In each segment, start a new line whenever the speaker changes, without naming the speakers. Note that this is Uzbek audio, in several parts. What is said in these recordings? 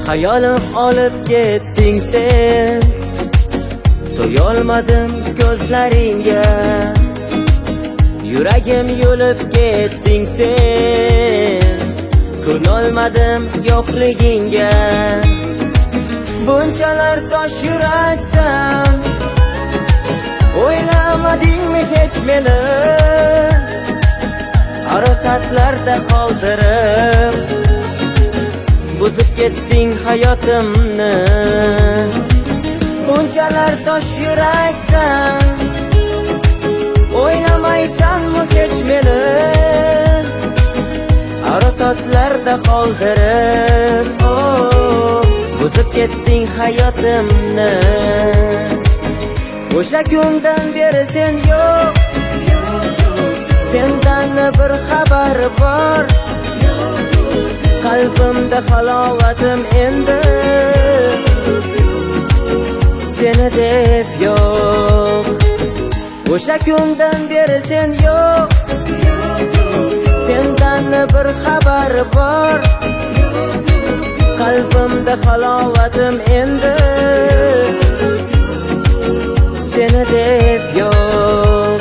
Hayolim olib ketding sen, to'yolmadim ko'zlaringga. Yuragim yo'lib ketding sen, ko'nolmadim yo'qligingga. Bunchalar tosh yuraksan, o'ylamadingmi hech meni? Arosatlarda qoldirib, buzib ketding hayotimni. Bunchalar tosh yuraksan, o'ylamaysanmi hech meni? Arosatlarda qoldirib, buzib ketding hayotimni. O'sha kundan beri sen yo'q, sendan bir xabar bor. Qalbimda halovatim endi, seni deb yo'q. O'sha kundan beri sen yo'q, sendan bir xabar bor. Qalbimda halovatim endi, seni deb yo'q.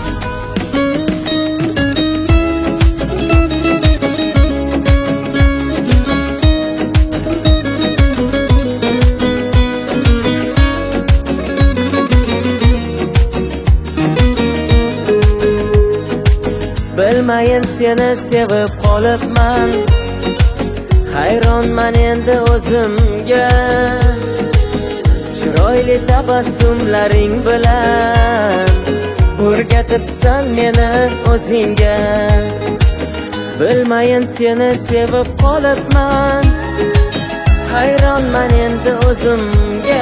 Bilmayin seni sevib qolibman, hayronman endi o'zimga. Chiroyli tabassumlaring bilan o'rgatibsan meni o'zingga. Bilmayin seni sevib qolibman, hayronman endi o'zimga.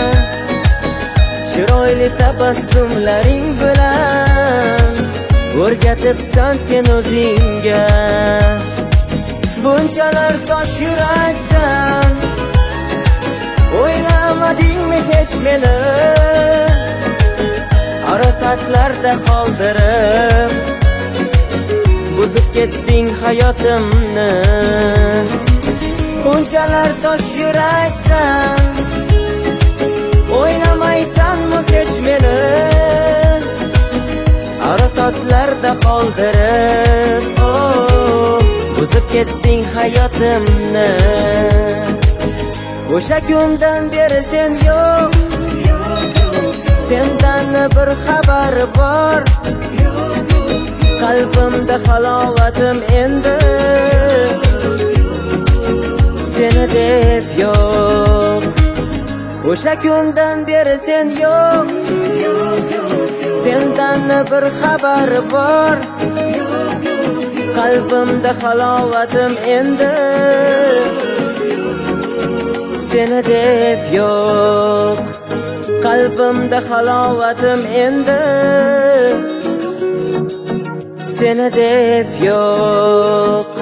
Chiroyli tabassumlaring bilan o'rgatibsan sen o'zingga. Bunchalar tosh yuraksan, o'ylamadingmi hech meni? Arosatlarda qoldirib, buzib ketding hayotimni. Bunchalar tosh yuraksan, o'ylamaysanmi hech meni? Arosatlarda qoldirib, buzib ketding hayotimni. O'sha kundan beri sen yo'q, sendan bir xabar bor. Qalbimda halovatim endi, seni deb yo'q. O'sha kundan beri sen yo'q, sendan bir xabar bor. Qalbimda halovatim endi, seni deb yo'q. Qalbimda halovatim endi, seni deb yo'q.